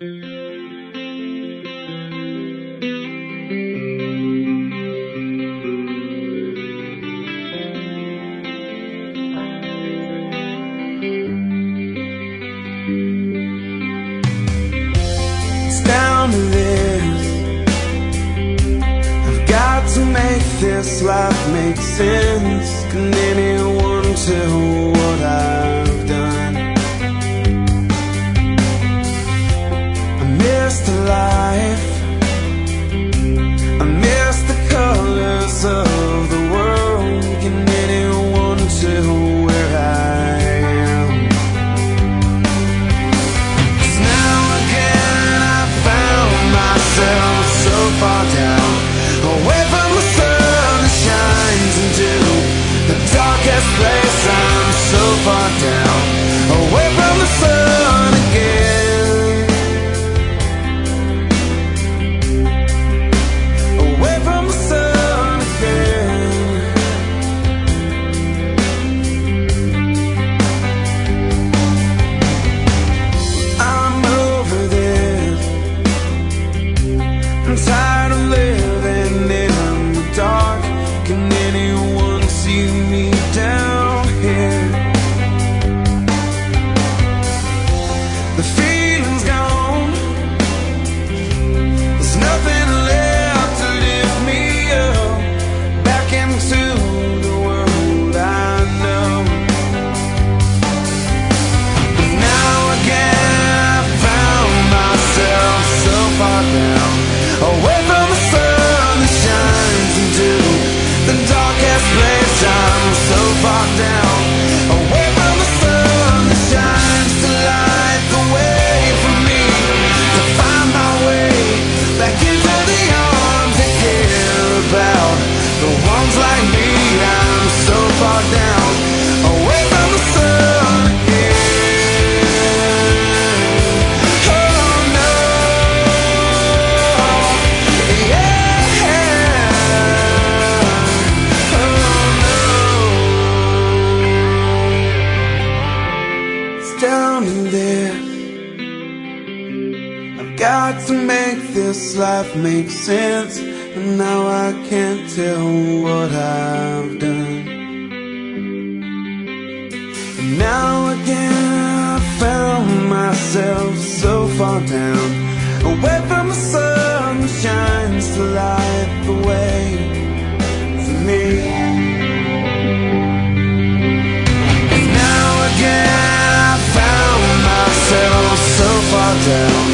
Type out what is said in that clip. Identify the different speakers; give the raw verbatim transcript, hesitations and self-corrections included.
Speaker 1: It's down to this. I've got to make this life make sense. Can anyone tell what I've done? I missed the life, I missed the colors of the world. Can anyone tell where I am? 'Cause now again I found myself so far down, away from the sun that shines into the darkest place. I'm so far down, away from the sun again, away from the sun again. I'm over this, I'm tired of living in the dark. Can anyone see me down here? The feeling's gone, there's nothing left to lift me up back into the world I know. And now again I found myself so far down, away from the sun that shines into the darkest place. I'm so far down, away from the sun that shines to light the way for me to find my way back into the arms that care about the ones like me. I'm so far down, away from the sun again. Oh no, yeah, oh no. It's down to this. I've got to make this life make sense, and now I can't tell what I've done. And now again I found myself so far down, away from the sun that shines to light the way for me. And now again I found myself so far down,